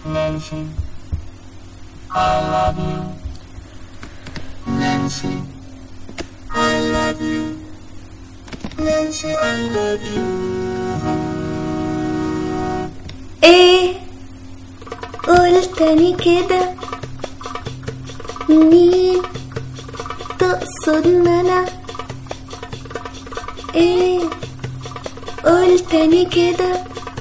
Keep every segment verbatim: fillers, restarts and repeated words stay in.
Nancy, I love you. Nancy, I love you. Nancy, I love you. ايه قول تاني كده، مين تقصد انا؟ ايه قول تاني كده،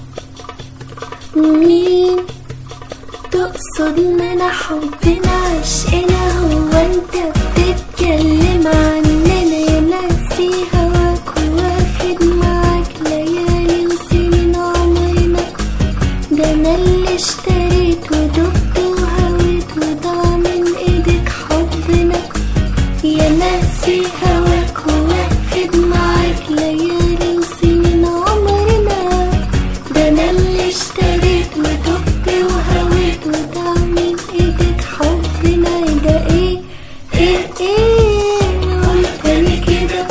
مين تقصد انا؟ حبنا عشقنا، هو انت بتتكلم عننا؟ يا ناسي هواك واخد معاك ليالي وسنين عمرنا، ده انا اللي اشتريت ودقت وهويت وضاع من ايدك حبنا. يا ناسي هواك واخد معاك ليالي وسنين عمرنا، ده انا اللي اشتريت ودقت وهويت وضاع من ايدك حبنا. ده ايه ايه ايه قول تاني كده،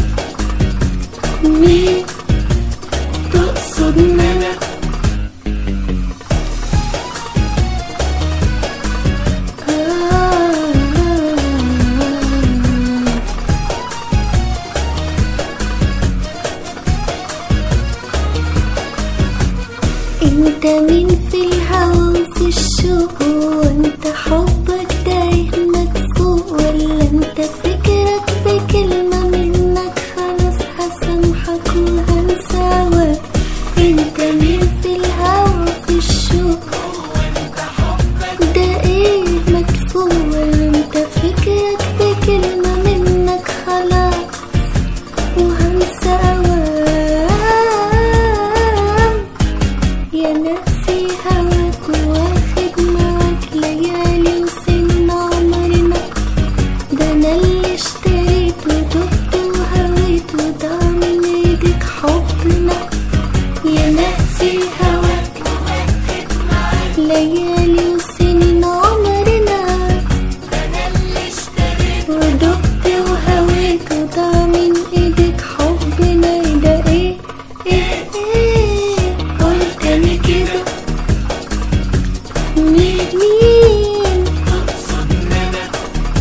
مين تقصد انا؟ انت مين في الهوى وفي الشوق، وانت حبك تايه مدفوق، ولا انت فكرك بكلمة منك خلاص هسامحك وهنساوى؟ انت مين في الهوى وفي الشوق، وانت حبك ده ايه مدفوق، ولا انت فكرك بكلمة منك خلاص وهنساوى؟ يا ناسي هواك واخد معاك ليالي وسنين عمرنا، ده انا اللي اشتريت ودقت وهويت وضاع من ايدك حبنا. يا ناسي هواك واخد معاك ليالي وسنين عمرنا، ده انا اللي اشتريت ودقت وهويت وضاع من ايدك حبنا. ده ايه ايه ايه قول تاني كده، مين مين تقصد انا؟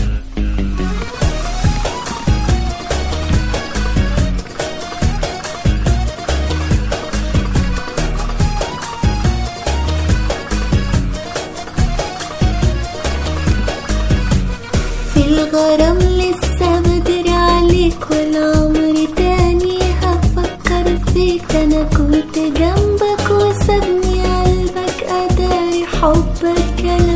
في الغرام لسه بدري عليك، ولا عمري تاني هفكر فيك، ده انا كنت جنبك وسابني قلبك اداري حبك.